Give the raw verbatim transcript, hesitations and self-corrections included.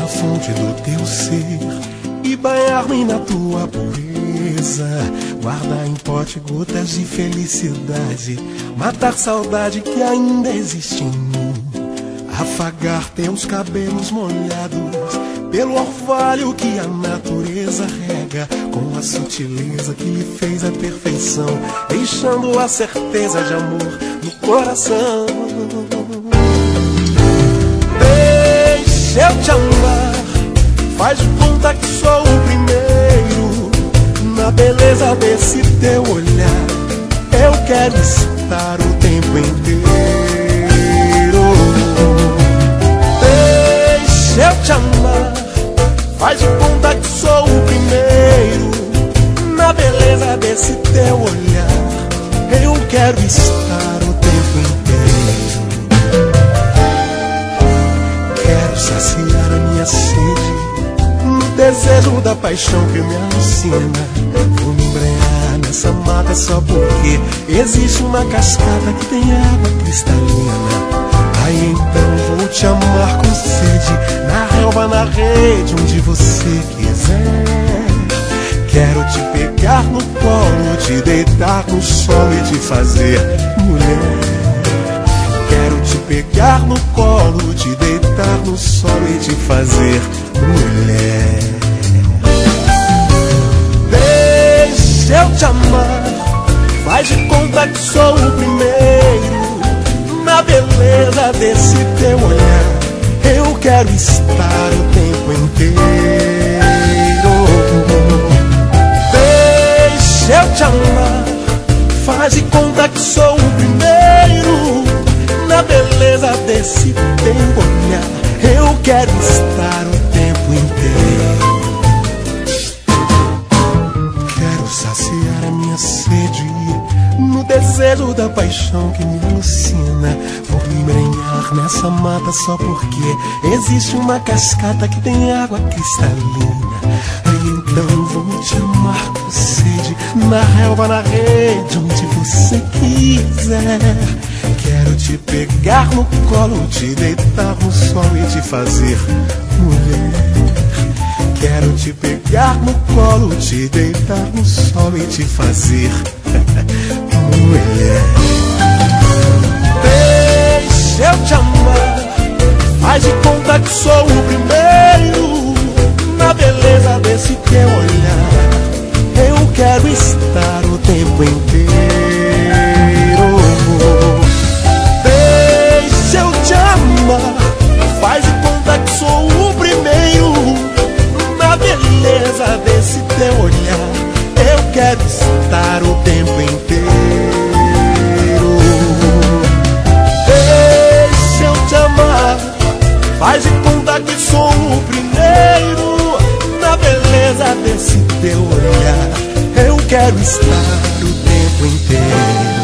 fonte do teu ser e banhar-me na tua pureza. Guardar em pote gotas de felicidade, matar saudade que ainda existe em mim. Afagar teus cabelos molhados pelo orvalho que a natureza rega, com a sutileza que lhe fez a perfeição, deixando a certeza de amor no coração. Deixa eu te amar, faz de conta que sou o primeiro. Na beleza desse teu olhar, eu quero estar o tempo inteiro. Deixa eu te amar, faz de conta que sou o primeiro. Na beleza desse teu olhar, eu quero estar o tempo inteiro. Quero saciar a minha sede no desejo da paixão que me alucina. Vou me embrenhar nessa mata só porque existe uma cascata que tem água cristalina. Aí então vou te amar com sede, na relva, na rede, onde você quiser. Quero te pegar no colo, te deitar no sol e te fazer mulher. Quero te pegar no colo, te deitar no sol e te fazer mulher. Deixa eu te amar, faz de conta que sou o primeiro. Na beleza desse teu olhar, eu quero estar o tempo inteiro. Deixa eu te amar, faz de conta que sou o primeiro. Na beleza desse teu olhar, eu quero estar o tempo inteiro. Quero saciar a minha sede no desejo da paixão que me alucina. Vou me embrenhar nessa mata só porque existe uma cascata que tem água cristalina. Aí então vou te amar com sede, na relva, na rede, onde você quiser. Quero te pegar no colo, te deitar no sol e te fazer mulher. Quero te pegar no colo, te deitar no sol e te fazer mulher. Deixa eu te amar, faz de conta que sou o primeiro. Na beleza desse teu olhar, eu quero estar o tempo inteiro. Deixa eu te amar, faz de conta que sou o primeiro. Na beleza desse teu olhar, eu quero estar o tempo inteiro. Deixa eu te amar, faz de conta que sou o primeiro. Na beleza desse teu olhar, eu quero estar o tempo inteiro.